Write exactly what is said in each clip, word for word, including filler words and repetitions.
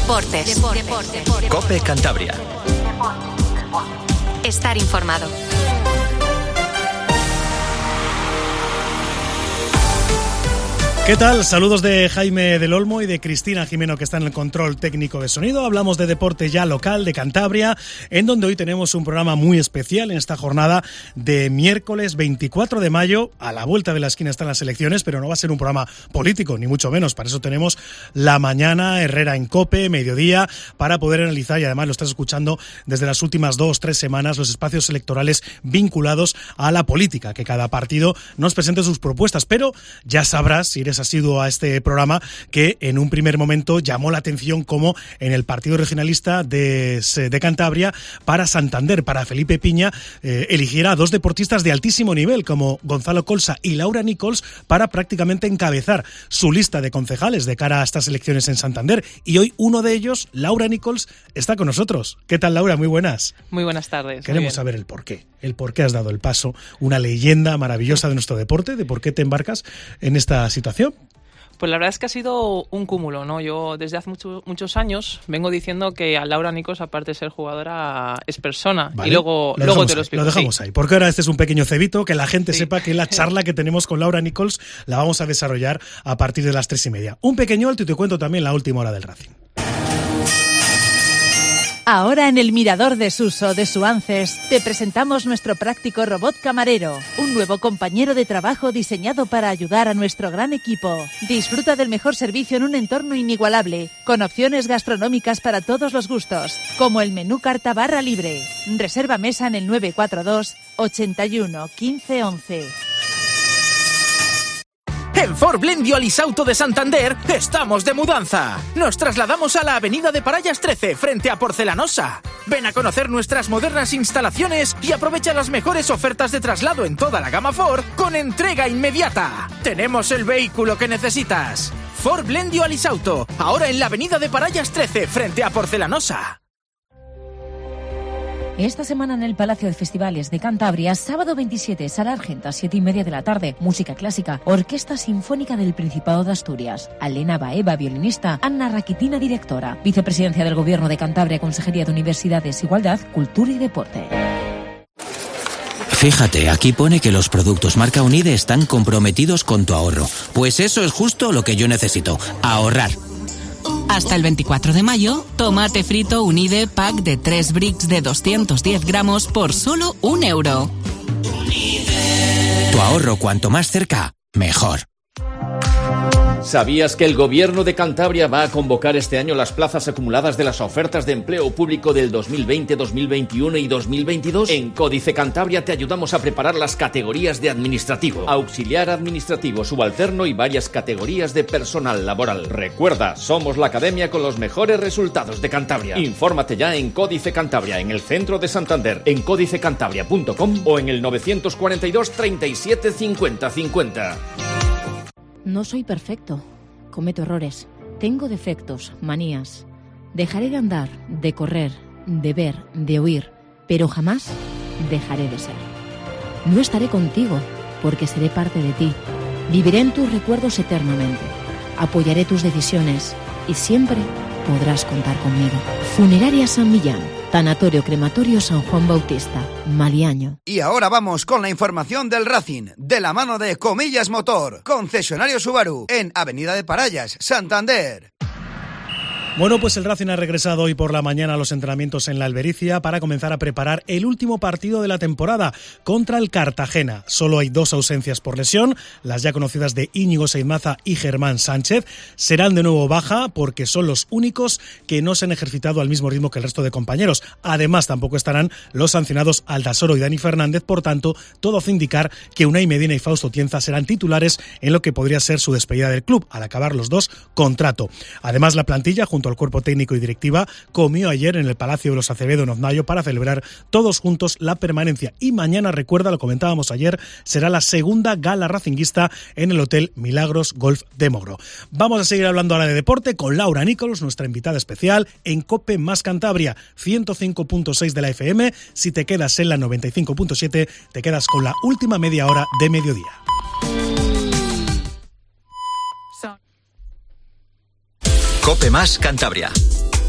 Deportes. Deportes. Deportes. COPE Cantabria. Estar informado. ¿Qué tal? Saludos de Jaime del Olmo y de Cristina Jimeno, que está en el control técnico de sonido. Hablamos de deporte ya local de Cantabria, en donde hoy tenemos un programa muy especial en esta jornada de miércoles veinticuatro de mayo. A la vuelta de la esquina están las elecciones, pero no va a ser un programa político, ni mucho menos. Para eso tenemos la mañana Herrera en COPE, mediodía, para poder analizar, y además lo estás escuchando desde las últimas dos, tres semanas, los espacios electorales vinculados a la política, que cada partido nos presente sus propuestas. Pero ya sabrás, si eres asiduo a este programa, que en un primer momento llamó la atención como en el Partido Regionalista de, de Cantabria, para Santander, para Felipe Piña, eh, eligiera a dos deportistas de altísimo nivel como Gonzalo Colsa y Laura Nichols para prácticamente encabezar su lista de concejales de cara a estas elecciones en Santander. Y hoy uno de ellos, Laura Nichols, está con nosotros. ¿Qué tal, Laura? Muy buenas. Muy buenas tardes. Queremos saber el porqué. El por qué has dado el paso, una leyenda maravillosa de nuestro deporte, de por qué te embarcas en esta situación. Pues la verdad es que ha sido un cúmulo, ¿no? Yo desde hace mucho, muchos años vengo diciendo que a Laura Nichols, aparte de ser jugadora, es persona. Vale, y luego, lo luego te ahí, lo explico. Lo dejamos sí. ahí, porque ahora este es un pequeño cebito, que la gente sí. sepa que la charla que tenemos con Laura Nichols la vamos a desarrollar a partir de las tres y media. Un pequeño alto y te cuento también la última hora del Racing. Ahora en el Mirador de Suso de Suances te presentamos nuestro práctico robot camarero, un nuevo compañero de trabajo diseñado para ayudar a nuestro gran equipo. Disfruta del mejor servicio en un entorno inigualable, con opciones gastronómicas para todos los gustos, como el menú carta barra libre. Reserva mesa en el nueve cuatro dos, ochenta y uno, quince, once. En Ford Blendio Alisauto de Santander estamos de mudanza. Nos trasladamos a la avenida de Parallas trece, frente a Porcelanosa. Ven a conocer nuestras modernas instalaciones y aprovecha las mejores ofertas de traslado en toda la gama Ford con entrega inmediata. Tenemos el vehículo que necesitas. Ford Blendio Alisauto, ahora en la avenida de Parallas trece, frente a Porcelanosa. Esta semana en el Palacio de Festivales de Cantabria, sábado veintisiete, Sala Argenta, siete y media de la tarde, música clásica, Orquesta Sinfónica del Principado de Asturias, Alena Baeva, violinista, Anna Raquitina, directora, Vicepresidencia del Gobierno de Cantabria, Consejería de Universidades, Igualdad, Cultura y Deporte. Fíjate, aquí pone que los productos marca Unide están comprometidos con tu ahorro. Pues eso es justo lo que yo necesito, ahorrar. Hasta el veinticuatro de mayo, tomate frito Unide pack de tres bricks de doscientos diez gramos por solo un euro. Tu ahorro cuanto más cerca, mejor. ¿Sabías que el Gobierno de Cantabria va a convocar este año las plazas acumuladas de las ofertas de empleo público del dos mil veinte, dos mil veintiuno y dos mil veintidós? En Códice Cantabria te ayudamos a preparar las categorías de administrativo, auxiliar administrativo, subalterno y varias categorías de personal laboral. Recuerda, somos la academia con los mejores resultados de Cantabria. Infórmate ya en Códice Cantabria, en el centro de Santander, en códice cantabria punto com o en el novecientos cuarenta y dos, treinta y siete, cincuenta, cincuenta. No soy perfecto. Cometo errores. Tengo defectos, manías. Dejaré de andar, de correr, de ver, de oír, pero jamás dejaré de ser. No estaré contigo, porque seré parte de ti. Viviré en tus recuerdos eternamente. Apoyaré tus decisiones y siempre podrás contar conmigo. Funeraria San Millán. Tanatorio Crematorio San Juan Bautista, Maliaño. Y ahora vamos con la información del Racing, de la mano de Comillas Motor, concesionario Subaru, en Avenida de Parallas, Santander. Bueno, pues el Racing ha regresado hoy por la mañana a los entrenamientos en la Albericia para comenzar a preparar el último partido de la temporada contra el Cartagena. Solo hay dos ausencias por lesión, las ya conocidas de Íñigo Seidmaza y Germán Sánchez. Serán de nuevo baja porque son los únicos que no se han ejercitado al mismo ritmo que el resto de compañeros. Además, tampoco estarán los sancionados Aldasoro y Dani Fernández. Por tanto, todo hace indicar que Unai Medina y Fausto Tienza serán titulares en lo que podría ser su despedida del club, al acabar los dos contrato. Además, la plantilla, junto al cuerpo técnico y directiva, comió ayer en el Palacio de los Acevedo en Oznayo para celebrar todos juntos la permanencia. Y mañana, recuerda, lo comentábamos ayer, será la segunda gala racinguista en el Hotel Milagros Golf de Mogro. Vamos a seguir hablando ahora de deporte con Laura Nichols, nuestra invitada especial en COPE más Cantabria, ciento cinco punto seis de la F M. Si te quedas en la noventa y cinco punto siete, te quedas con la última media hora de mediodía. COPE más Cantabria.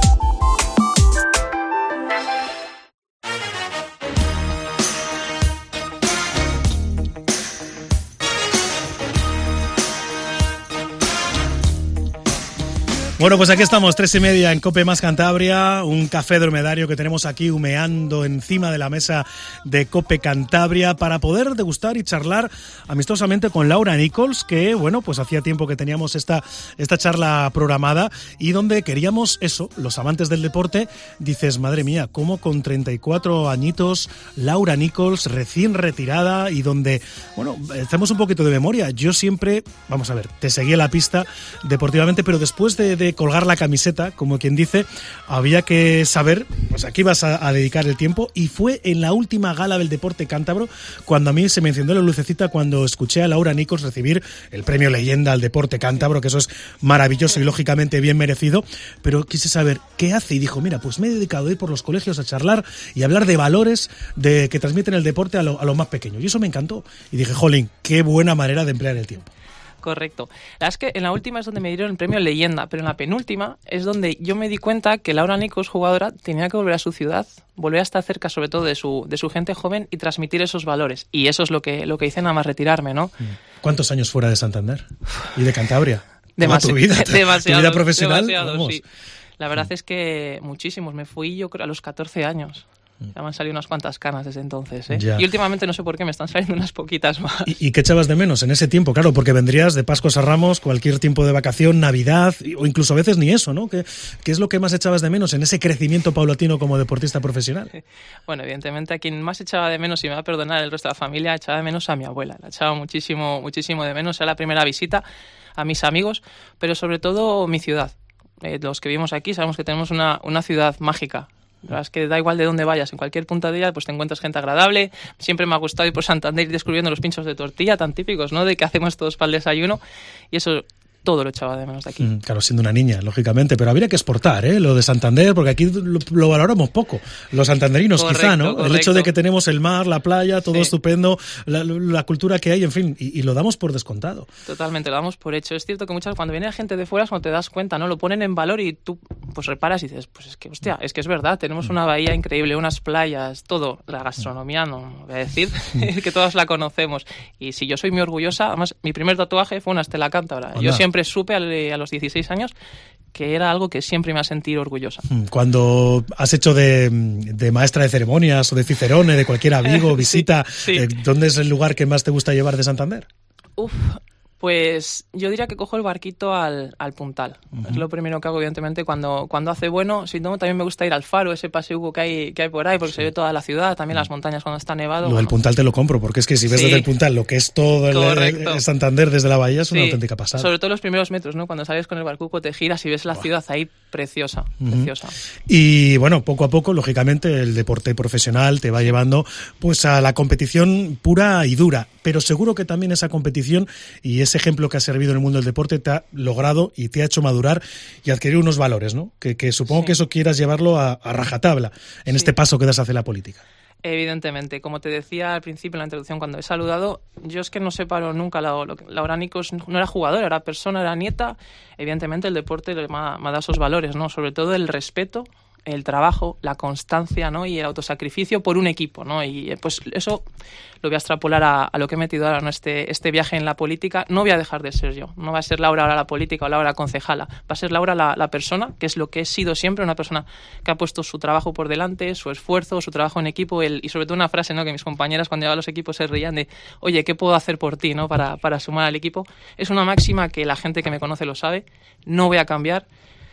Bueno, pues aquí estamos, tres y media en COPE más Cantabria, un café dromedario que tenemos aquí humeando encima de la mesa de COPE Cantabria para poder degustar y charlar amistosamente con Laura Nichols, que, bueno, pues hacía tiempo que teníamos esta, esta charla programada y donde queríamos eso, los amantes del deporte, dices, madre mía, cómo con treinta y cuatro añitos, Laura Nichols, recién retirada y donde, bueno, hacemos un poquito de memoria. Yo siempre, vamos a ver, te seguí en la pista deportivamente, pero después de, de colgar la camiseta, como quien dice, había que saber pues a qué ibas a, a dedicar el tiempo, y fue en la última gala del deporte cántabro cuando a mí se me encendió la lucecita cuando escuché a Laura Nichols recibir el premio Leyenda al deporte cántabro, que eso es maravilloso y lógicamente bien merecido, pero quise saber qué hace y dijo, mira, pues me he dedicado a ir por los colegios a charlar y hablar de valores de que transmiten el deporte a, lo, a los más pequeños, y eso me encantó y dije, jolín, qué buena manera de emplear el tiempo. Correcto. La verdad es que en la última es donde me dieron el premio Leyenda, pero en la penúltima es donde yo me di cuenta que Laura Nichols, jugadora, tenía que volver a su ciudad, volver a estar cerca sobre todo de su, de su gente joven y transmitir esos valores. Y eso es lo que, lo que hice nada más retirarme, ¿no? ¿Cuántos años fuera de Santander y de Cantabria? Demasi- tu vida, demasiado, tu vida profesional. Demasiado, sí. La verdad es que muchísimos. Me fui yo creo a los catorce años. Ya me han salido unas cuantas canas desde entonces, ¿eh? Y últimamente no sé por qué me están saliendo unas poquitas más. ¿Y, y qué echabas de menos en ese tiempo? Claro, porque vendrías de Pascuas a Ramos, cualquier tiempo de vacación, Navidad, o incluso a veces ni eso, ¿no? ¿Qué, qué es lo que más echabas de menos en ese crecimiento paulatino como deportista profesional? Bueno, evidentemente a quien más echaba de menos, y me va a perdonar el resto de la familia, echaba de menos a mi abuela. La echaba muchísimo, muchísimo de menos. Era la primera visita a mis amigos, pero sobre todo mi ciudad. Eh, los que vivimos aquí sabemos que tenemos una, una ciudad mágica. La verdad es que da igual de dónde vayas, en cualquier punta de ella pues te encuentras gente agradable. Siempre me ha gustado ir por Santander y descubriendo los pinchos de tortilla tan típicos, ¿no? De que hacemos todos para el desayuno, y eso todo lo echaba de menos de aquí. Mm, claro, siendo una niña, lógicamente, pero habría que exportar, ¿eh? Lo de Santander, porque aquí lo, lo valoramos poco. Los santanderinos, correcto, quizá, ¿no? Correcto. El hecho de que tenemos el mar, la playa, todo sí. estupendo, la, la cultura que hay, en fin, y, y lo damos por descontado. Totalmente, lo damos por hecho. Es cierto que muchas cuando viene gente de fuera es cuando te das cuenta, ¿no? Lo ponen en valor y tú pues reparas y dices, pues es que, hostia, es que es verdad, tenemos una bahía increíble, unas playas, todo. La gastronomía, no voy a decir, que todas la conocemos. Y si yo soy muy orgullosa, además, mi primer tatuaje fue una estela cántabra. Anda. Yo siempre supe al a los dieciséis años que era algo que siempre me ha sentido orgullosa. Cuando has hecho de, de maestra de ceremonias o de cicerone, de cualquier amigo, visita, sí, sí. Eh, ¿dónde es el lugar que más te gusta llevar de Santander? Uf, pues yo diría que cojo el barquito al, al Puntal. Uh-huh. Es lo primero que hago, evidentemente, cuando, cuando hace bueno. Si no, también me gusta ir al Faro, ese paseo que hay, que hay por ahí, porque sí. se ve toda la ciudad, también las montañas cuando está nevado. Lo del Puntal te lo compro, porque es que si ves sí. desde el Puntal lo que es todo el, el Santander desde la bahía es una sí. auténtica pasada. Sobre todo los primeros metros, ¿no? Cuando sales con el barcuco te giras y ves la wow. ciudad ahí preciosa, uh-huh. preciosa. Y bueno, poco a poco, lógicamente, el deporte profesional te va llevando pues a la competición pura y dura, pero seguro que también esa competición y ese ejemplo que ha servido en el mundo del deporte te ha logrado y te ha hecho madurar y adquirir unos valores, ¿no? Que, que supongo sí. que eso quieras llevarlo a, a rajatabla en sí. este paso que das hacia la política. Evidentemente, como te decía al principio en la introducción cuando he saludado, yo es que no separo nunca la, lo que Laura Nichols no era jugadora, era persona, era nieta. Evidentemente el deporte me ha, me ha dado esos valores, ¿no? Sobre todo el respeto, el trabajo, la constancia, ¿no? Y el autosacrificio por un equipo, ¿no? Y pues eso lo voy a extrapolar a, a lo que he metido ahora, ¿no? Este, este viaje en la política. No voy a dejar de ser yo. No va a ser Laura ahora la política o Laura la concejala. Va a ser Laura la, la persona, que es lo que he sido siempre, una persona que ha puesto su trabajo por delante, su esfuerzo, su trabajo en equipo, el, y sobre todo una frase, ¿no? Que mis compañeras cuando llegaban a los equipos se reían de, oye, ¿qué puedo hacer por ti, ¿no? Para, para sumar al equipo. Es una máxima que la gente que me conoce lo sabe. No voy a cambiar.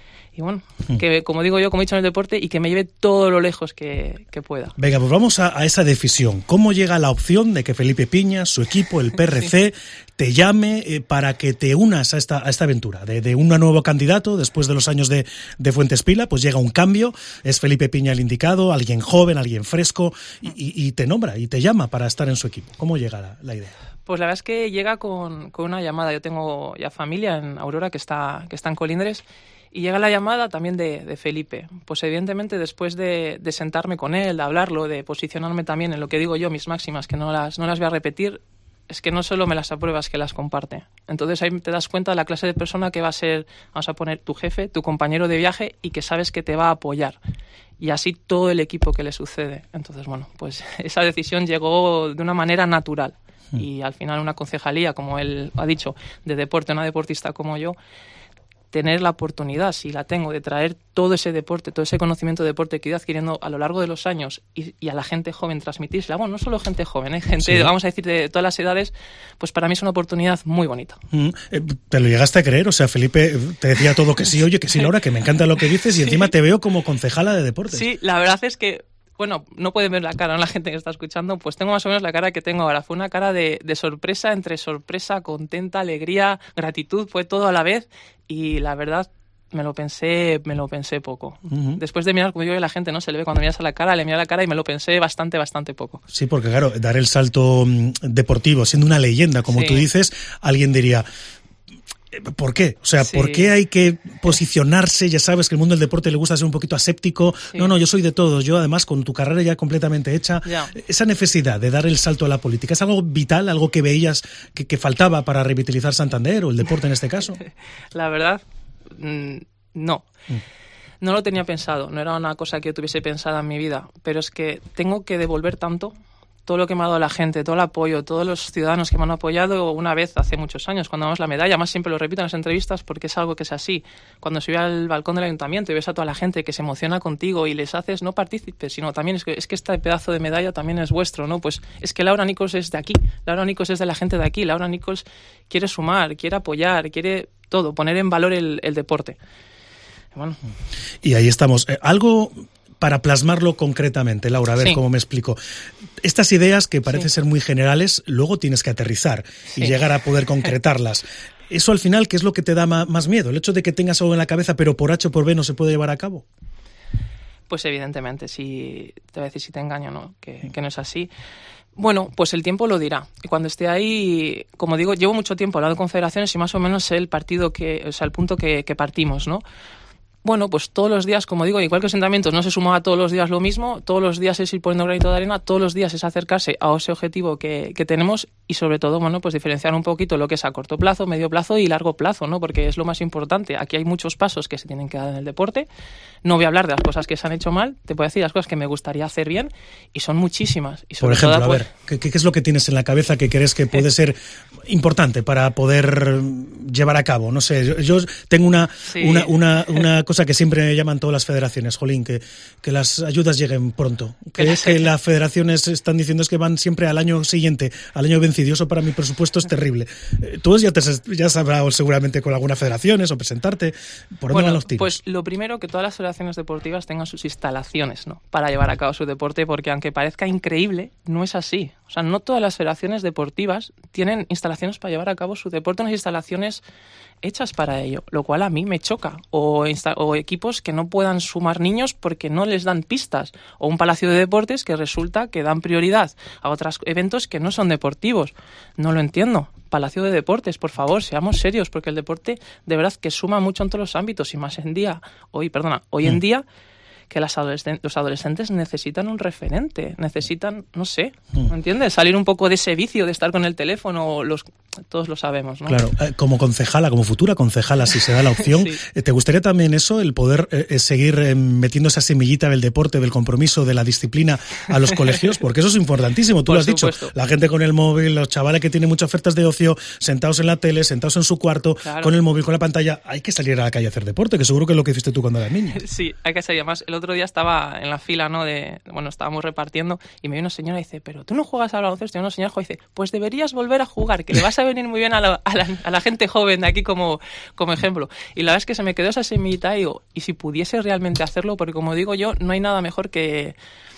Y bueno, que como digo yo, como he dicho en el deporte, y que me lleve todo lo lejos que, que pueda. Venga, pues vamos a, a esa decisión. ¿Cómo llega la opción de que Felipe Piñas, su equipo, el P R C, sí. te llame eh, para que te unas a esta, a esta aventura? De, de un nuevo candidato, después de los años de, de Fuentespila, pues llega un cambio, es Felipe Piña el indicado, alguien joven, alguien fresco, y, y, y te nombra y te llama para estar en su equipo. ¿Cómo llega la, la idea? Pues la verdad es que llega con, con una llamada. Yo tengo ya familia en Aurora que está, que está en Colindres. Y llega la llamada también de, de Felipe. Pues evidentemente después de, de sentarme con él, de hablarlo, de posicionarme también en lo que digo yo, mis máximas, que no las, no las voy a repetir, es que no solo me las apruebas, que las comparte. Entonces ahí te das cuenta de la clase de persona que va a ser, vamos a poner, tu jefe, tu compañero de viaje y que sabes que te va a apoyar. Y así todo el equipo que le sucede. Entonces, bueno, pues esa decisión llegó de una manera natural. Y al final una concejalía, como él ha dicho, de deporte, una deportista como yo, tener la oportunidad, si la tengo, de traer todo ese deporte, todo ese conocimiento de deporte que he ido adquiriendo a lo largo de los años y, y a la gente joven transmitírsela, bueno, no solo gente joven, ¿eh? gente, sí. vamos a decir, de todas las edades, pues para mí es una oportunidad muy bonita. Mm, eh, ¿Te lo llegaste a creer? O sea, Felipe te decía todo que sí, oye, que sí, Laura, que me encanta lo que dices y encima te veo como concejala de deportes. Sí, la verdad es que bueno, no pueden ver la cara, ¿no? La gente que está escuchando, pues tengo más o menos la cara que tengo ahora. Fue una cara de, de sorpresa, entre sorpresa, contenta, alegría, gratitud, fue todo a la vez y la verdad me lo pensé, me lo pensé poco. Uh-huh. Después de mirar, como digo, la gente no se le ve cuando miras a la cara, le mira la cara y me lo pensé bastante, bastante poco. Sí, porque claro, dar el salto deportivo, siendo una leyenda, como sí. tú dices, alguien diría... ¿Por qué? O sea, sí. ¿por qué hay que posicionarse? Ya sabes que el mundo del deporte le gusta ser un poquito aséptico. Sí. No, no, yo soy de todos. Yo, además, con tu carrera ya completamente hecha, ya. esa necesidad de dar el salto a la política, ¿es algo vital, algo que veías que, que faltaba para revitalizar Santander o el deporte en este caso? La verdad, no. Mm. No lo tenía pensado. No era una cosa que yo tuviese pensada en mi vida. Pero es que tengo que devolver tanto... todo lo que me ha dado la gente, todo el apoyo, todos los ciudadanos que me han apoyado una vez hace muchos años, cuando damos la medalla, más siempre lo repito en las entrevistas porque es algo que es así. Cuando subes al balcón del ayuntamiento y ves a toda la gente que se emociona contigo y les haces no partícipes, sino también es que, es que este pedazo de medalla también es vuestro, ¿no? Pues es que Laura Nichols es de aquí, Laura Nichols es de la gente de aquí, Laura Nichols quiere sumar, quiere apoyar, quiere todo, poner en valor el, el deporte. Bueno. Y ahí estamos. Eh, algo... para plasmarlo concretamente, Laura, a ver sí. cómo me explico. Estas ideas que parecen sí. ser muy generales, luego tienes que aterrizar sí. y llegar a poder concretarlas. Eso al final, ¿qué es lo que te da más miedo? ¿El hecho de que tengas algo en la cabeza pero por H o por B no se puede llevar a cabo? Pues evidentemente, si te voy a decir si te engaño, ¿no? Que, que no es así. Bueno, pues el tiempo lo dirá. Y cuando esté ahí, como digo, llevo mucho tiempo hablando de confederaciones y más o menos sé el partido que, o sea, el punto que, que partimos, ¿no? Bueno, pues todos los días, como digo, igual que los asentamientos, no se sumaba todos los días lo mismo, todos los días es ir poniendo granito de arena, todos los días es acercarse a ese objetivo que, que tenemos y sobre todo, bueno, pues diferenciar un poquito lo que es a corto plazo, medio plazo y largo plazo, ¿no? Porque es lo más importante. Aquí hay muchos pasos que se tienen que dar en el deporte. No voy a hablar de las cosas que se han hecho mal, te puedo decir las cosas que me gustaría hacer bien y son muchísimas. Y sobre Por ejemplo, todo, a pues, ver, ¿qué, ¿qué es lo que tienes en la cabeza que crees que puede ser importante para poder llevar a cabo? No sé, yo, yo tengo una, sí. una, una, una cosa que siempre me llama en todas las federaciones, Jolín, que, que las ayudas lleguen pronto. Que es que las federaciones están diciendo es que van siempre al año siguiente, al año vencido. Eso para mi presupuesto es terrible. Tú ya, te, ya has hablado seguramente con algunas federaciones o presentarte. ¿Por dónde bueno, van los tiros? Pues lo primero, que todas las federaciones deportivas tengan sus instalaciones, ¿no? Para llevar a cabo su deporte, porque aunque parezca increíble, no es así. O sea, no todas las federaciones deportivas tienen instalaciones para llevar a cabo su deporte, unas instalaciones hechas para ello, lo cual a mí me choca. O, insta- o equipos que no puedan sumar niños porque no les dan pistas. O un palacio de deportes que resulta que dan prioridad a otros eventos que no son deportivos. No lo entiendo. Palacio de Deportes, por favor, seamos serios, porque el deporte de verdad que suma mucho en todos los ámbitos y más en día, hoy, perdona, hoy en día que las adolescentes, los adolescentes necesitan un referente, necesitan, no sé, ¿me entiendes? Salir un poco de ese vicio de estar con el teléfono, los, todos lo sabemos, ¿no? Claro, eh, como concejala, como futura concejala, si se da la opción, sí. ¿te gustaría también eso, el poder eh, seguir eh, metiendo esa semillita del deporte, del compromiso, de la disciplina a los colegios? Porque eso es importantísimo, tú por lo has supuesto. dicho, la gente con el móvil, los chavales que tienen muchas ofertas de ocio, sentados en la tele, sentados en su cuarto, claro. con el móvil, con la pantalla, hay que salir a la calle a hacer deporte, que seguro que es lo que hiciste tú cuando eras niña. Sí, hay que salir. Además, el otro día estaba en la fila, ¿no? De, bueno, estábamos repartiendo y me vino una señora y dice, pero tú no juegas al baloncesto. Y una señora y dice, pues deberías volver a jugar, que le vas a venir muy bien a la, a la, a la gente joven de aquí como, como ejemplo. Y la verdad es que se me quedó esa semillita y digo, y si pudiese realmente hacerlo, porque como digo yo, no hay nada mejor que,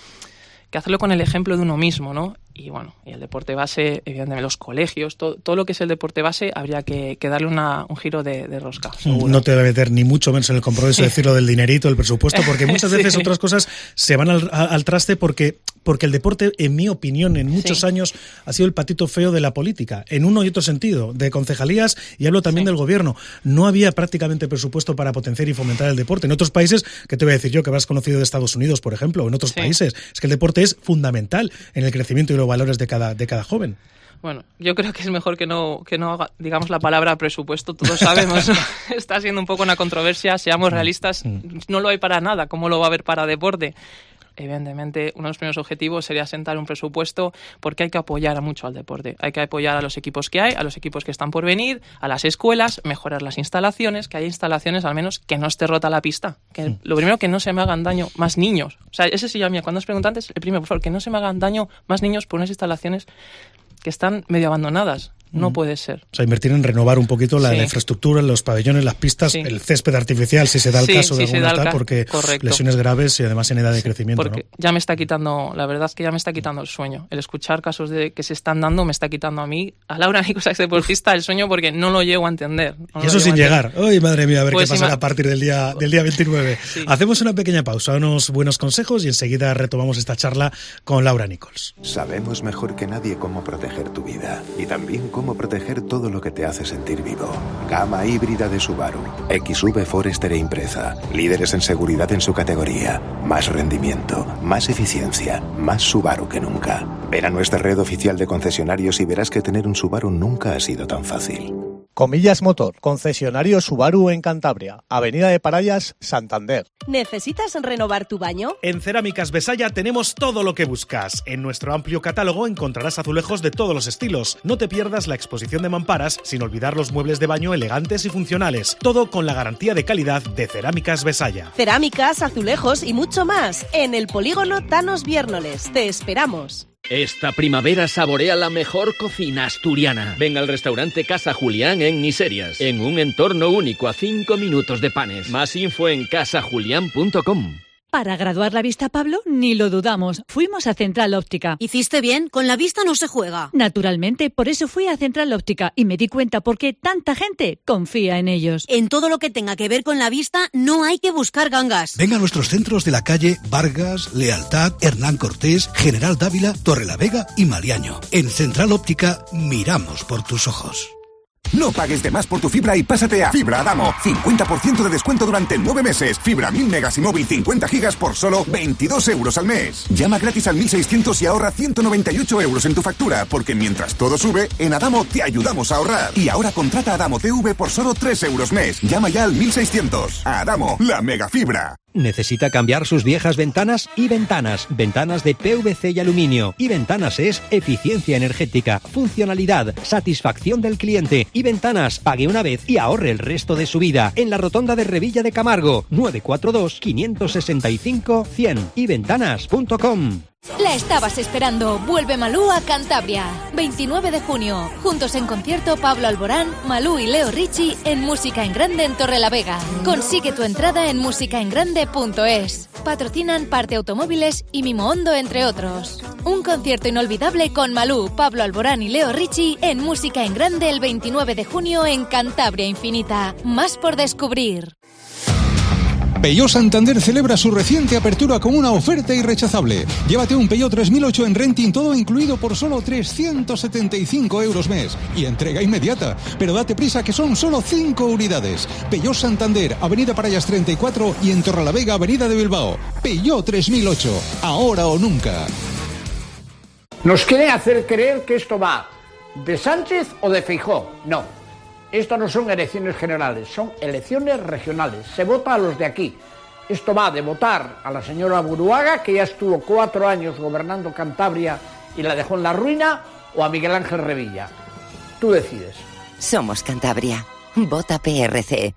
que hacerlo con el ejemplo de uno mismo, ¿no? Y bueno, y el deporte base, evidentemente los colegios, todo, todo lo que es el deporte base habría que, que darle una, un giro de, de rosca. Seguro. No te debe meter ni mucho menos en el compromiso de decirlo del dinerito, del presupuesto, porque muchas sí. veces otras cosas se van al, al traste porque, porque el deporte, en mi opinión, en muchos sí. años ha sido el patito feo de la política, en uno y otro sentido, de concejalías y hablo también sí. del gobierno. No había prácticamente presupuesto para potenciar y fomentar el deporte. En otros países, que te voy a decir yo, que habrás conocido de Estados Unidos, por ejemplo, o en otros sí. países, es que el deporte es fundamental en el crecimiento y los valores de cada, de cada joven. Bueno, yo creo que es mejor que no, que no haga, digamos, la palabra presupuesto, todos sabemos, ¿no? Está siendo un poco una controversia, seamos realistas, no lo hay para nada, ¿cómo lo va a haber para deporte? Evidentemente, uno de los primeros objetivos sería sentar un presupuesto porque hay que apoyar mucho al deporte. Hay que apoyar a los equipos que hay, a los equipos que están por venir, a las escuelas, mejorar las instalaciones, que haya instalaciones al menos que no esté rota la pista. Que mm. Lo primero, que no se me hagan daño más niños. O sea, ese sí ya, mira, cuando os preguntan antes, el primero, por favor, que no se me hagan daño más niños por unas instalaciones que están medio abandonadas. No mm. puede ser. O sea, invertir en renovar un poquito la, sí. la infraestructura, los pabellones, las pistas, sí. el césped artificial, si se da el sí, caso sí, de alguna tal, porque correcto. lesiones graves y además en edad de sí, crecimiento. Porque ¿no? ya me está quitando, la verdad es que ya me está quitando el sueño. El escuchar casos de que se están dando me está quitando a mí, a Laura Nicos, ex deportista, el sueño porque no lo llego a entender. No y eso sin llegar. ¡Ay, madre mía! A ver pues qué pasará ima- a partir del día, del día veintinueve. Sí. Hacemos una pequeña pausa, unos buenos consejos y enseguida retomamos esta charla con Laura Nichols. Sabemos mejor que nadie cómo proteger tu vida y también cómo proteger todo lo que te hace sentir vivo. Gama híbrida de Subaru, X V, Forester e Impreza. Líderes en seguridad en su categoría. Más rendimiento, más eficiencia, más Subaru que nunca. Ven a nuestra red oficial de concesionarios y verás que tener un Subaru nunca ha sido tan fácil. Comillas Motor, concesionario Subaru en Cantabria, Avenida de Parayas, Santander. ¿Necesitas renovar tu baño? En Cerámicas Besaya tenemos todo lo que buscas. En nuestro amplio catálogo encontrarás azulejos de todos los estilos. No te pierdas la exposición de mamparas, sin olvidar los muebles de baño elegantes y funcionales. Todo con la garantía de calidad de Cerámicas Besaya. Cerámicas, azulejos y mucho más. En el polígono Thanos Viérnoles. Te esperamos. Esta primavera saborea la mejor cocina asturiana. Ven al restaurante Casa Julián en Niserias, en un entorno único a cinco minutos de Panes. Más info en casa julián punto com. Para graduar la vista, Pablo, ni lo dudamos. Fuimos a Central Óptica. ¿Hiciste bien? Con la vista no se juega. Naturalmente, por eso fui a Central Óptica y me di cuenta por qué tanta gente confía en ellos. En todo lo que tenga que ver con la vista, no hay que buscar gangas. Ven a nuestros centros de la calle Vargas, Lealtad, Hernán Cortés, General Dávila, Torrelavega y Maliaño. En Central Óptica, miramos por tus ojos. No pagues de más por tu fibra y pásate a Fibra Adamo. cincuenta por ciento de descuento durante nueve meses. Fibra mil megas y móvil cincuenta gigas por solo veintidós euros al mes. Llama gratis al mil seiscientos y ahorra ciento noventa y ocho euros en tu factura, porque mientras todo sube, en Adamo te ayudamos a ahorrar. Y ahora contrata Adamo T V por solo tres euros mes. Llama ya al mil seiscientos. Adamo, la mega fibra. ¿Necesita cambiar sus viejas ventanas? Y Ventanas, ventanas de P V C y aluminio. Y Ventanas es eficiencia energética, funcionalidad, satisfacción del cliente. Y Ventanas, pague una vez y ahorre el resto de su vida. En la rotonda de Revilla de Camargo, nueve cuatro dos, cinco seis cinco, cien. y ventanas punto com. La estabas esperando. Vuelve Malú a Cantabria. veintinueve de junio. Juntos en concierto Pablo Alborán, Malú y Leo Ricci en Música en Grande en Torrelavega. Consigue tu entrada en música en grande punto es. Patrocinan Parte Automóviles y Mimo Hondo, entre otros. Un concierto inolvidable con Malú, Pablo Alborán y Leo Ricci en Música en Grande el veintinueve de junio en Cantabria Infinita. Más por descubrir. Peugeot Santander celebra su reciente apertura con una oferta irrechazable. Llévate un Peugeot tres mil ocho en renting, todo incluido por solo trescientos setenta y cinco euros mes. Y entrega inmediata. Pero date prisa que son solo cinco unidades. Peugeot Santander, Avenida Parayas treinta y cuatro y en Torrelavega, Avenida de Bilbao. Peugeot tres mil ocho, ahora o nunca. Nos quieren hacer creer que esto va de Sánchez o de Feijóo. No. Esto no son elecciones generales, son elecciones regionales. Se vota a los de aquí. Esto va de votar a la señora Buruaga, que ya estuvo cuatro años gobernando Cantabria y la dejó en la ruina, o a Miguel Ángel Revilla. Tú decides. Somos Cantabria. Vota P R C.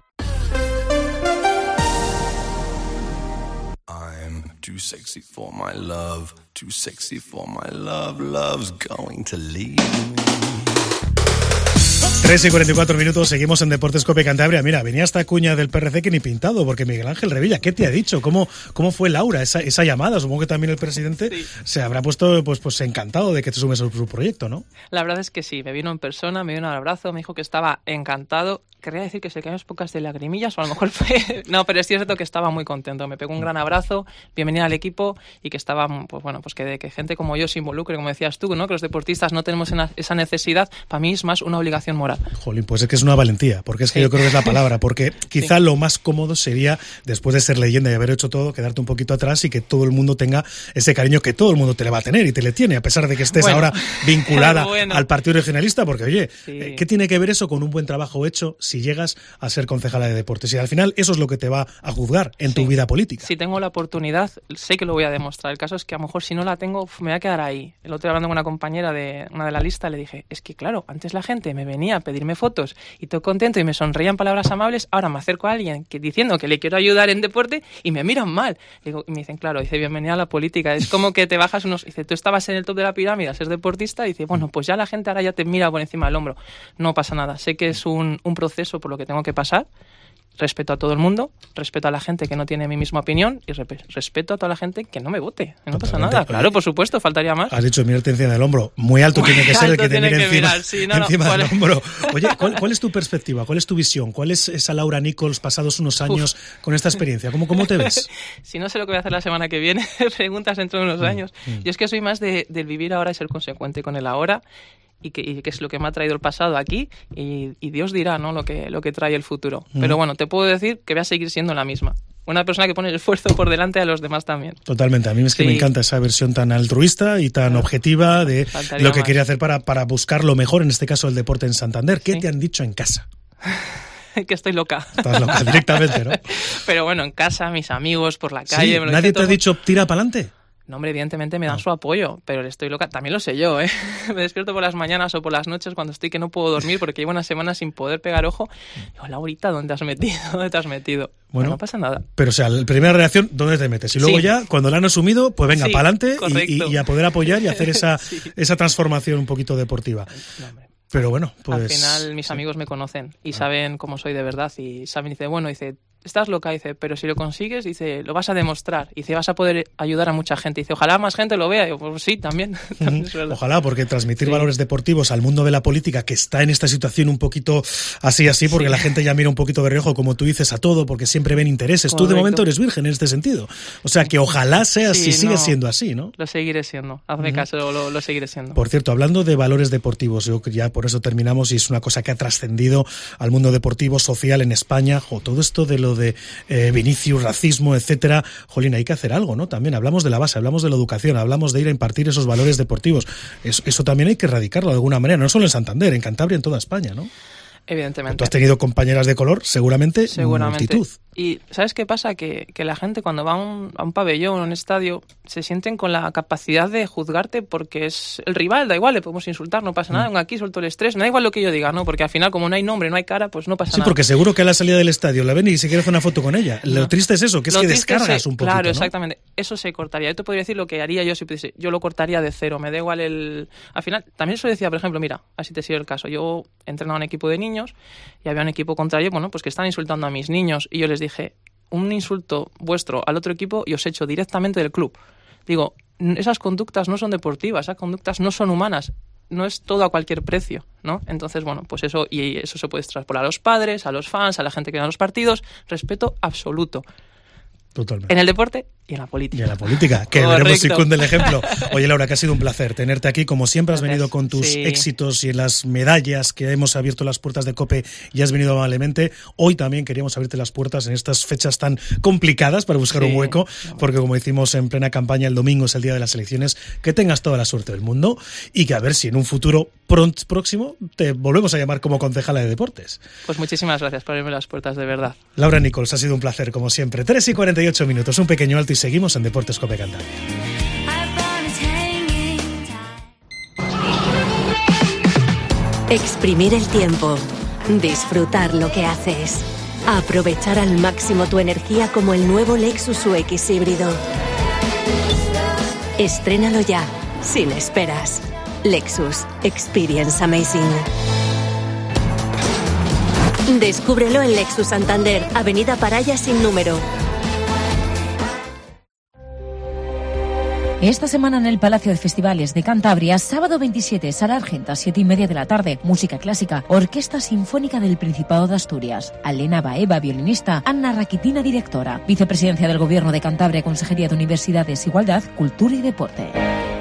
I'm too sexy for my love, too sexy for my love, love's going to leave me. tres y cuarenta y cuatro minutos, seguimos en Deportes Cope Cantabria. Mira, venía esta cuña del P R C que ni pintado, porque Miguel Ángel Revilla, ¿qué te ha dicho? ¿Cómo, cómo fue Laura esa, esa llamada? Supongo que también el presidente sí. se habrá puesto pues, pues encantado de que te sumes a su proyecto, ¿no? La verdad es que sí, me vino en persona, me vino al abrazo, me dijo que estaba encantado. Querría decir que se caían pocas de lagrimillas, o a lo mejor fue... No, pero es cierto que estaba muy contento. Me pegó un gran abrazo, bienvenida al equipo, y que estaba, pues bueno, pues que, de, que gente como yo se involucre, como decías tú, ¿no? Que los deportistas no tenemos esa necesidad, para mí es más una obligación moral. natural. Jolín, pues es que es una valentía, porque es que sí. yo creo que es la palabra, porque quizá sí. lo más cómodo sería, después de ser leyenda y haber hecho todo, quedarte un poquito atrás y que todo el mundo tenga ese cariño que todo el mundo te le va a tener y te le tiene, a pesar de que estés bueno. ahora vinculada bueno. al Partido Regionalista, porque oye, sí. ¿qué tiene que ver eso con un buen trabajo hecho si llegas a ser concejala de deportes? Y al final eso es lo que te va a juzgar en sí. tu vida política. Si tengo la oportunidad, sé que lo voy a demostrar. El caso es que a lo mejor si no la tengo, me voy a quedar ahí. El otro día hablando con una compañera de una de la lista, le dije, es que claro, antes la gente me venía a pedirme fotos y todo contento y me sonreían palabras amables, ahora me acerco a alguien que diciendo que le quiero ayudar en deporte y me miran mal. Digo, y me dicen, claro, dice, bienvenida a la política. Es como que te bajas unos... Dice, tú estabas en el top de la pirámide a ser deportista y dice, bueno, pues ya la gente ahora ya te mira por encima del hombro. No pasa nada. Sé que es un, un proceso por lo que tengo que pasar. Respeto a todo el mundo, respeto a la gente que no tiene mi misma opinión y rep- respeto a toda la gente que no me vote. No pasa nada. Claro, por supuesto, faltaría más. Has dicho mirarte encima del hombro. Muy alto Muy tiene que ser el que te mire encima, sí, no, encima no, del hombro. Oye, ¿cuál, ¿cuál es tu perspectiva? ¿Cuál es tu visión? ¿Cuál es esa Laura Nichols pasados unos años Uf. con esta experiencia? ¿Cómo, cómo te ves? Si no sé lo que voy a hacer la semana que viene, preguntas dentro de unos mm, años. Mm. Yo es que soy más de, del vivir ahora y ser consecuente con el ahora. Y que, y que es lo que me ha traído el pasado aquí y, y Dios dirá, ¿no?, lo que, lo que trae el futuro. Mm. Pero bueno, te puedo decir que voy a seguir siendo la misma. Una persona que pone el esfuerzo por delante a los demás también. Totalmente. A mí es que sí. me encanta esa versión tan altruista y tan claro. objetiva de Faltaría lo que más. quería hacer para, para buscar lo mejor, en este caso el deporte en Santander. ¿Qué sí. te han dicho en casa? Que estoy loca. Estás loca directamente, ¿no? Pero bueno, en casa, mis amigos, por la calle... Sí, me lo ¿nadie te todo. ha dicho tira para adelante? No, hombre, evidentemente me dan no. su apoyo, pero estoy loca. También lo sé yo, ¿eh? Me despierto por las mañanas o por las noches cuando estoy que no puedo dormir porque llevo una semana sin poder pegar ojo. Digo, Laurita, ¿dónde te has metido? ¿Dónde te has metido? Bueno, no pasa nada. Pero o sea, la primera reacción, ¿dónde te metes? Y luego sí. ya, cuando la han asumido, pues venga, sí, para adelante y, y a poder apoyar y hacer esa, sí. esa transformación un poquito deportiva. No, hombre. Pero bueno, pues... Al final mis amigos me conocen y ah. saben cómo soy de verdad y saben, dice, bueno, dice... Estás loca, dice, pero si lo consigues, dice, lo vas a demostrar. Dice, vas a poder ayudar a mucha gente. Dice, ojalá más gente lo vea. Y yo, pues sí, también. también es ojalá, porque transmitir sí. valores deportivos al mundo de la política, que está en esta situación un poquito así, así, porque sí. la gente ya mira un poquito de reojo, como tú dices, a todo, porque siempre ven intereses. Correcto. Tú de momento eres virgen en este sentido. O sea, que ojalá seas sí, y sigues no, siendo así, ¿no? Lo seguiré siendo. Hazme uh-huh. caso, lo, lo seguiré siendo. Por cierto, hablando de valores deportivos, yo ya por eso terminamos, y es una cosa que ha trascendido al mundo deportivo, social en España. Jo, todo esto de lo de... Eh, Vinicius, racismo, etcétera. Jolín, hay que hacer algo, ¿no? También hablamos de la base, hablamos de la educación, hablamos de ir a impartir esos valores deportivos. Eso, eso también hay que erradicarlo de alguna manera, no solo en Santander, en Cantabria, en toda España, ¿no? Evidentemente. Tú has tenido compañeras de color, seguramente, seguramente. multitud. Y ¿sabes qué pasa? Que, que la gente cuando va a un, a un pabellón o un estadio se sienten con la capacidad de juzgarte porque es el rival, da igual, le podemos insultar, no pasa nada, mm. aquí suelto el estrés, no da igual lo que yo diga, ¿no? Porque al final como no hay nombre, no hay cara, pues no pasa sí, nada. Sí, porque seguro que a la salida del estadio la ven y se quiere hacer una foto con ella. No. Lo triste es eso, que es lo que descargas se, un poquito, claro, ¿no? Exactamente. Eso se cortaría. Yo te podría decir lo que haría yo si pudiese. Yo lo cortaría de cero, me da igual el... Al final, también eso decía, por ejemplo, mira, así te sigue el caso. Yo entrenaba un equipo de niños y había un equipo contrario, bueno, pues que están insultando a mis niños y yo les dije, un insulto vuestro al otro equipo y os echo directamente del club. Digo, esas conductas no son deportivas, esas conductas no son humanas, no es todo a cualquier precio, ¿no? Entonces, bueno, pues eso, y eso se puede traspolar a los padres, a los fans, a la gente que va a los partidos, respeto absoluto. Totalmente. En el deporte y en la política. Y en la política, que Correcto. veremos si cunde el ejemplo. Oye, Laura, que ha sido un placer tenerte aquí. Como siempre has venido con tus sí. éxitos y en las medallas que hemos abierto las puertas de COPE y has venido amablemente. Hoy también queríamos abrirte las puertas en estas fechas tan complicadas para buscar sí. un hueco, porque como decimos en plena campaña, el domingo es el día de las elecciones. Que tengas toda la suerte del mundo y que a ver si en un futuro pronto, próximo te volvemos a llamar como concejala de deportes. Pues muchísimas gracias por abrirme las puertas, de verdad. Laura Nichols, ha sido un placer como siempre. tres y cuarenta y ocho minutos, un pequeño alto y seguimos en Deportes COPE Cantabria. Exprimir el tiempo, disfrutar lo que haces, aprovechar al máximo tu energía como el nuevo Lexus U X híbrido. Estrénalo ya, sin esperas. Lexus Experience Amazing. Descúbrelo en Lexus Santander, Avenida Paraya sin número. Esta semana en el Palacio de Festivales de Cantabria, sábado veintisiete, Sala Argenta, siete y media de la tarde, música clásica, Orquesta Sinfónica del Principado de Asturias, Alena Baeva, violinista, Anna Raquitina, directora, Vicepresidencia del Gobierno de Cantabria, Consejería de Universidades, Igualdad, Cultura y Deporte.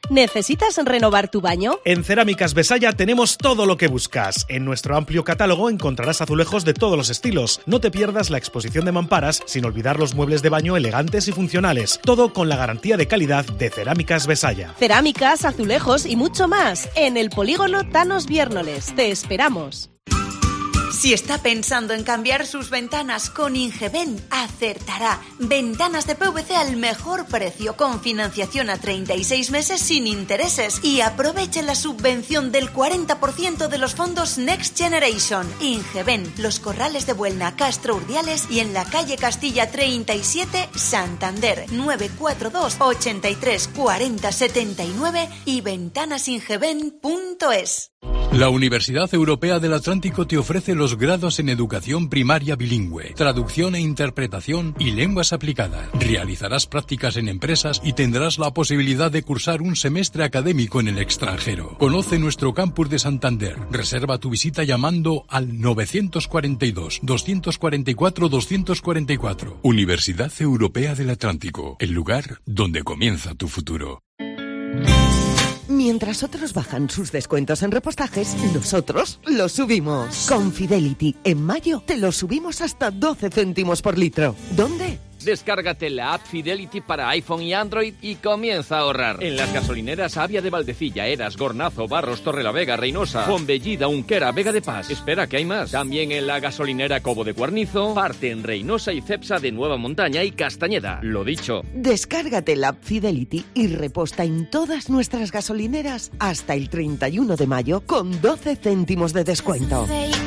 ¿Necesitas renovar tu baño? En Cerámicas Besaya tenemos todo lo que buscas. En nuestro amplio catálogo encontrarás azulejos de todos los estilos. No te pierdas la exposición de mamparas, sin olvidar los muebles de baño elegantes y funcionales. Todo con la garantía de calidad de Cerámicas Besaya. Cerámicas, azulejos y mucho más. En el polígono Thanos Viérnoles. Te esperamos. Si está pensando en cambiar sus ventanas con Ingeben, acertará. Ventanas de P V C al mejor precio, con financiación a treinta y seis meses sin intereses. Y aproveche la subvención del cuarenta por ciento de los fondos Next Generation. Ingeben, Los Corrales de Buelna, Castro Urdiales y en la calle Castilla treinta y siete, Santander. nueve cuatro dos, ochenta y tres, cuarenta, setenta y nueve y ventanasingeben punto es. La Universidad Europea del Atlántico te ofrece los grados en Educación Primaria Bilingüe, Traducción e Interpretación y Lenguas Aplicadas. Realizarás prácticas en empresas y tendrás la posibilidad de cursar un semestre académico en el extranjero. Conoce nuestro campus de Santander. Reserva tu visita llamando al novecientos cuarenta y dos, doscientos cuarenta y cuatro, doscientos cuarenta y cuatro. Universidad Europea del Atlántico, el lugar donde comienza tu futuro. Mientras otros bajan sus descuentos en repostajes, nosotros los subimos. Con Fidelity, en mayo, te los subimos hasta doce céntimos por litro. ¿Dónde? Descárgate la app Fidelity para iPhone y Android y comienza a ahorrar. En las gasolineras Avia de Valdecilla, Eras, Gornazo, Barros, Torrelavega, Reynosa, Fonbellida, Unquera, Vega de Paz. Espera, que hay más. También en la gasolinera Cobo de Guarnizo, parte en Reynosa y Cepsa de Nueva Montaña y Castañeda. Lo dicho. Descárgate la app Fidelity y reposta en todas nuestras gasolineras hasta el treinta y uno de mayo con doce céntimos de descuento.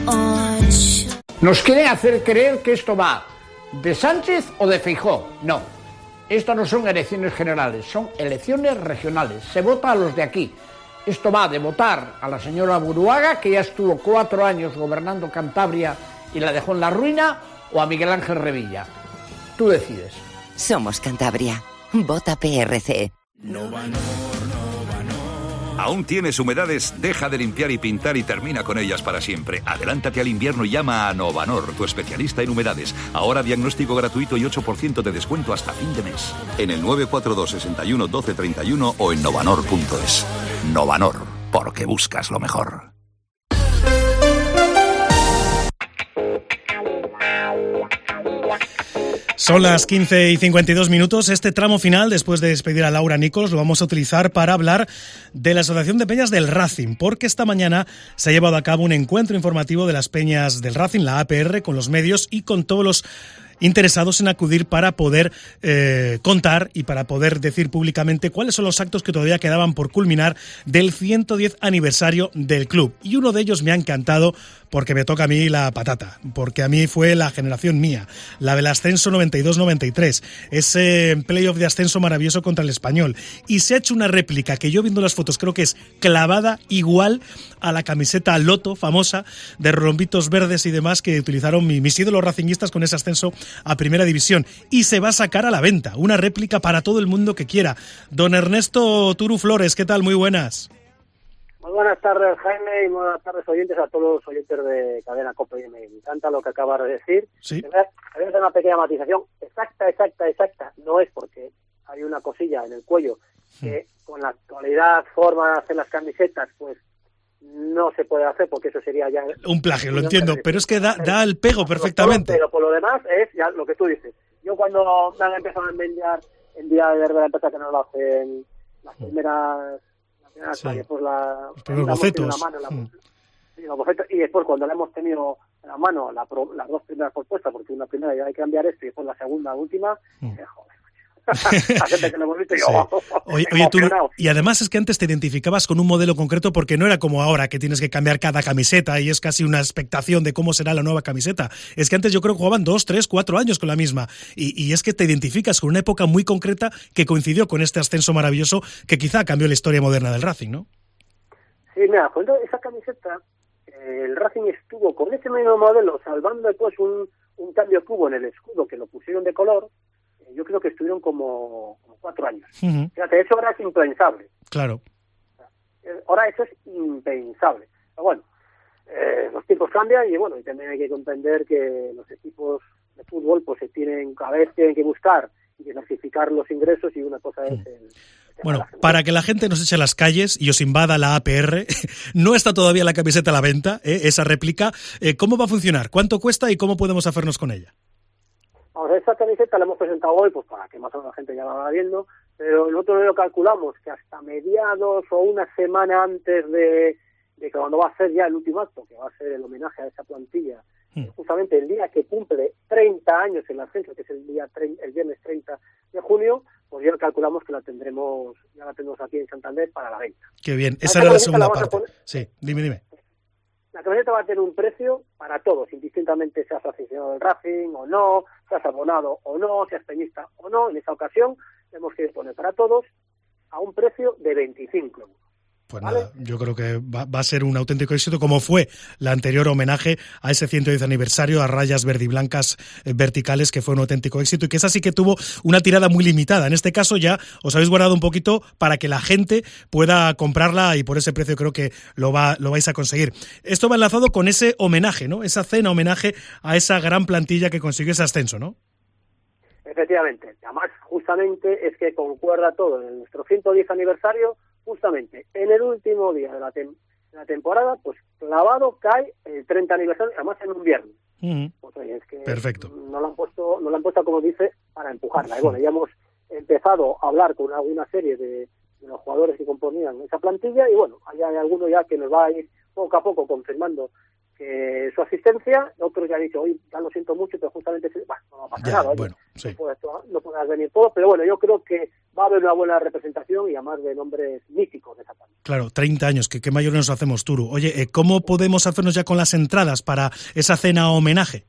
Nos quieren hacer creer que esto va ¿de Sánchez o de Feijóo? No, esto no son elecciones generales, son elecciones regionales. Se vota a los de aquí. Esto va de votar a la señora Buruaga, que ya estuvo cuatro años gobernando Cantabria y la dejó en la ruina, o a Miguel Ángel Revilla. Tú decides. Somos Cantabria. Vota P R C. ¿Aún tienes humedades? Deja de limpiar y pintar y termina con ellas para siempre. Adelántate al invierno y llama a Novanor, tu especialista en humedades. Ahora diagnóstico gratuito y ocho por ciento de descuento hasta fin de mes. En el nueve cuatro dos, seis uno, doce treinta y uno o en novanor punto es. Novanor, porque buscas lo mejor. Son las quince y cincuenta y dos minutos. Este tramo final, después de despedir a Laura Nichols, lo vamos a utilizar para hablar de la Asociación de Peñas del Racing, porque esta mañana se ha llevado a cabo un encuentro informativo de las peñas del Racing, la A P R, con los medios y con todos los interesados en acudir para poder eh, contar y para poder decir públicamente cuáles son los actos que todavía quedaban por culminar del ciento diez aniversario del club. Y uno de ellos me ha encantado porque me toca a mí la patata, porque a mí fue la generación mía, la del ascenso noventa y dos noventa y tres, ese playoff de ascenso maravilloso contra el Español. Y se ha hecho una réplica que yo viendo las fotos creo que es clavada igual a la camiseta Loto famosa de rombitos verdes y demás que utilizaron mis ídolos racinguistas con ese ascenso a Primera División. Y se va a sacar a la venta, una réplica para todo el mundo que quiera. Don Ernesto Turu Flores, ¿qué tal? Muy buenas. Muy buenas tardes, Jaime, y buenas tardes, oyentes, a todos los oyentes de Cadena COPE. Me encanta lo que acabas de decir. Sí. Voy a hacer una pequeña matización. Exacta, exacta, exacta. No es porque hay una cosilla en el cuello que mm. con la actualidad, forma de hacer las camisetas, pues no se puede hacer porque eso sería ya... Un plagio, lo entiendo, pero es que da, da el pego perfectamente. Pero por lo demás es ya lo que tú dices. Yo cuando me han empezado a enviar en día de ver la empresa que nos lo hacen las primeras... Sí. Pues la, los bocetos. La mano, la, mm. sí, los bocetos. Y después cuando le hemos tenido en la mano la pro, las dos primeras propuestas, porque una primera ya hay que cambiar esto y después la segunda, la última, mm. eh, joder. La gente que lo hemos visto, sí. yo, oye, oye tú, y además es que antes te identificabas con un modelo concreto porque no era como ahora que tienes que cambiar cada camiseta y es casi una expectación de cómo será la nueva camiseta. Es que antes yo creo que jugaban dos, tres, cuatro años con la misma y, y es que te identificas con una época muy concreta que coincidió con este ascenso maravilloso que quizá cambió la historia moderna del Racing, ¿no? Sí, mira, cuando esa camiseta eh, el Racing estuvo con ese mismo modelo salvando después un, un cambio que hubo en el escudo que lo pusieron de color. Yo creo que estuvieron como, como cuatro años. Uh-huh. Fíjate, eso ahora es impensable. Claro. Ahora eso es impensable. Pero bueno, eh, los tiempos cambian y bueno, y también hay que comprender que los equipos de fútbol pues se tienen, a veces tienen que buscar y diversificar los ingresos y una cosa es el, Bueno, para que la gente nos eche a las calles y os invada la A P R, no está todavía la camiseta a la venta, ¿eh? Esa réplica. Eh, ¿Cómo va a funcionar? ¿Cuánto cuesta y cómo podemos hacernos con ella? Vamos, esa camiseta la hemos presentado hoy, pues para que más o menos la gente ya la vaya viendo, pero nosotros lo calculamos que hasta mediados o una semana antes de, de que cuando va a ser ya el último acto, que va a ser el homenaje a esa plantilla, hmm. justamente el día que cumple treinta años el ascenso, que es el día el viernes treinta de junio, pues ya calculamos que la tendremos, ya la tenemos aquí en Santander para la venta. Qué bien, esa era la segunda parte. Poner, sí, dime, dime. La camiseta va a tener un precio para todos, indistintamente seas aficionado del Racing o no, seas abonado o no, seas peñista o no. En esta ocasión hemos querido poner para todos a un precio de veinticinco euros. Pues ¿vale? Nada, yo creo que va, va a ser un auténtico éxito, como fue la anterior homenaje a ese ciento diez aniversario a rayas verdiblancas eh, verticales, que fue un auténtico éxito y que esa sí que tuvo una tirada muy limitada. En este caso ya os habéis guardado un poquito para que la gente pueda comprarla y por ese precio creo que lo va lo vais a conseguir. Esto va enlazado con ese homenaje, ¿no? Esa cena homenaje a esa gran plantilla que consiguió ese ascenso, ¿no? Efectivamente. Además, justamente es que concuerda todo en nuestro ciento diez aniversario. Justamente en el último día de la, tem- de la temporada, pues clavado cae el treinta aniversario, además en un viernes. Uh-huh. Pues oye, es que perfecto. No la han puesto, no la han puesto como dice, para empujarla. Y bueno, ya hemos empezado a hablar con alguna serie de, de los jugadores que componían esa plantilla y bueno, hay, hay alguno ya que nos va a ir poco a poco confirmando que su asistencia. Otros ya han dicho, hoy ya lo siento mucho, pero justamente bueno, no va a pasar ya, nada. Oye, bueno, sí. no, puedes, no podrás venir todos, pero bueno, yo creo que va a haber una buena representación y además de nombres míticos de esa plantilla. Claro, treinta años, que qué mayor nos hacemos, Turu. Oye, eh, ¿cómo podemos hacernos ya con las entradas para esa cena homenaje?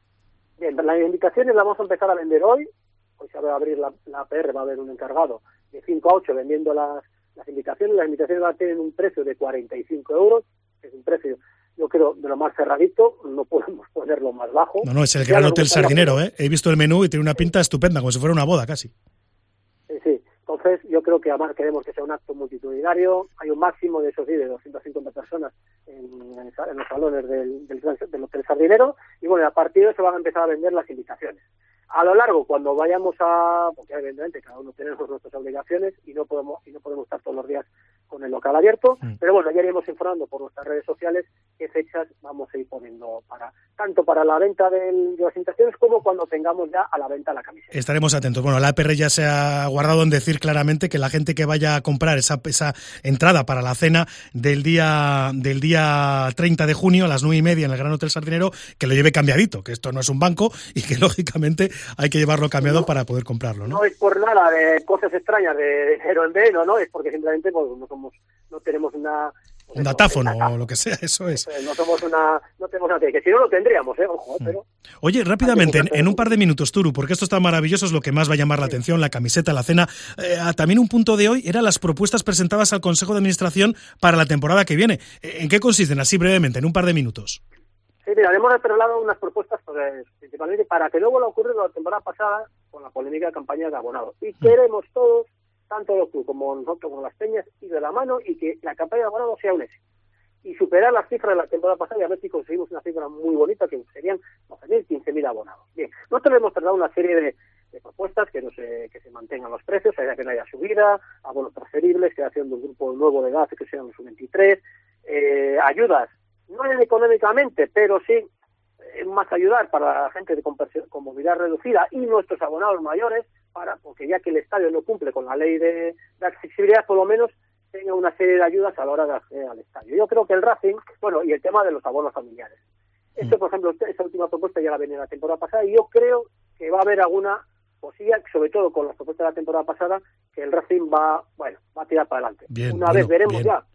Bien, las invitaciones las vamos a empezar a vender hoy. Hoy se va a abrir la, la A P R, va a haber un encargado de cinco a ocho vendiendo las, las invitaciones. Las invitaciones van a tener un precio de cuarenta y cinco euros, que es un precio, yo creo, de lo más cerradito. No podemos ponerlo más bajo. No, no, es el Gran Hotel Sardinero, ¿eh? He visto el menú y tiene una pinta estupenda, como si fuera una boda casi. Sí, sí. Entonces, yo creo que además queremos que sea un acto multitudinario. Hay un máximo de esos sí, de doscientas cincuenta personas en, en, en los salones del, del, del Hotel Sardinero. Y bueno, a partir de eso van a empezar a vender las invitaciones. A lo largo, cuando vayamos a... Porque evidentemente cada uno tenemos nuestras obligaciones y no podemos y no podemos estar todos los días con el local abierto. Mm. Pero bueno, ya iremos informando por nuestras redes sociales qué fechas vamos a ir poniendo para tanto para la venta del, de las invitaciones como cuando tengamos ya a la venta la camiseta. Estaremos atentos. Bueno, la A P R ya se ha guardado en decir claramente que la gente que vaya a comprar esa, esa entrada para la cena del día del día treinta de junio a las nueve y media en el Gran Hotel Sardinero, que lo lleve cambiadito, que esto no es un banco y que lógicamente hay que llevarlo cambiado no, para poder comprarlo, ¿no? No es por nada de cosas extrañas de enero en B, no, no, es porque simplemente pues, no somos, no tenemos una... un datáfono o lo que sea, eso es. No somos una, no tenemos una, que si no lo tendríamos, eh, ojo, mm. pero... Oye, rápidamente, en, en un par de minutos, Turu, porque esto está maravilloso, es lo que más va a llamar la sí. atención, la camiseta, la cena. Eh, también un punto de hoy eran las propuestas presentadas al Consejo de Administración para la temporada que viene. ¿En qué consisten? Así brevemente, en un par de minutos. Sí, mira, hemos trasladado unas propuestas pues, principalmente para que no vuelva a ocurrir la temporada pasada con la polémica de campaña de abonados. Y mm. queremos todos, tanto los clubes como nosotros, como las peñas, ir de la mano y que la campaña de abonados sea un éxito. Y superar las cifras de la temporada pasada y a ver si conseguimos una cifra muy bonita, que serían doce mil, quince mil abonados. Bien, nosotros hemos trasladado una serie de, de propuestas, que no se, que se mantengan los precios, que no haya subida, abonos transferibles, creación de un grupo nuevo de edad, que sean los sub veintitrés, eh, ayudas, no económicamente, pero sí eh, más ayudar para la gente de con, con movilidad reducida y nuestros abonados mayores, para porque ya que el estadio no cumple con la ley de, de accesibilidad, por lo menos tenga una serie de ayudas a la hora de acceder al estadio. Yo creo que el Racing, bueno, y el tema de los abonos familiares. Esto, por ejemplo, esta última propuesta ya la venía la temporada pasada y yo creo que va a haber alguna cosilla, sobre todo con las propuestas de la temporada pasada, que el Racing va, bueno, va a tirar para adelante. Bien, una bueno, vez veremos bien. ya.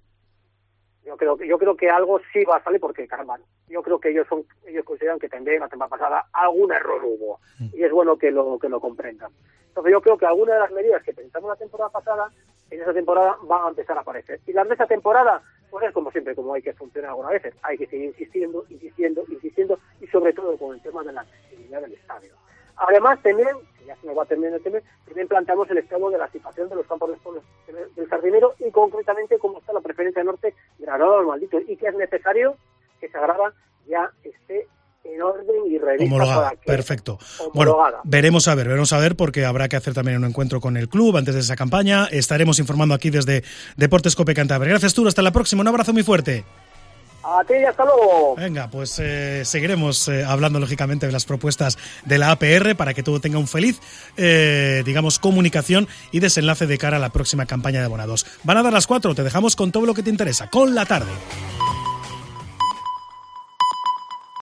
Yo creo que yo creo que algo sí va a salir porque, caramba, yo creo que ellos son ellos consideran que también la temporada pasada algún error hubo y es bueno que lo que lo comprendan. Entonces yo creo que algunas de las medidas que pensamos la temporada pasada en esa temporada van a empezar a aparecer. Y las de esa temporada, pues es como siempre, como hay que funcionar algunas veces, hay que seguir insistiendo, insistiendo, insistiendo y sobre todo con el tema de la accesibilidad del estadio. Además también, que ya se nos va a terminar el tema, también planteamos el estado de la situación de los campos del Sardinero y concretamente cómo está la preferencia norte de Granada al Maldito y que es necesario que Sagrada ya esté en orden y revista. Homologada, para que, perfecto. Homologada. Bueno, veremos a ver, veremos a ver, porque habrá que hacer también un encuentro con el club antes de esa campaña. Estaremos informando aquí desde Deportes Cope Cantabria. Gracias, Turo, hasta la próxima. Un abrazo muy fuerte. A ti y hasta luego. Venga, pues eh, seguiremos eh, hablando, lógicamente, de las propuestas de la A P R para que todo tenga un feliz, eh, digamos, comunicación y desenlace de cara a la próxima campaña de abonados. Van a dar las cuatro, te dejamos con todo lo que te interesa, con la tarde.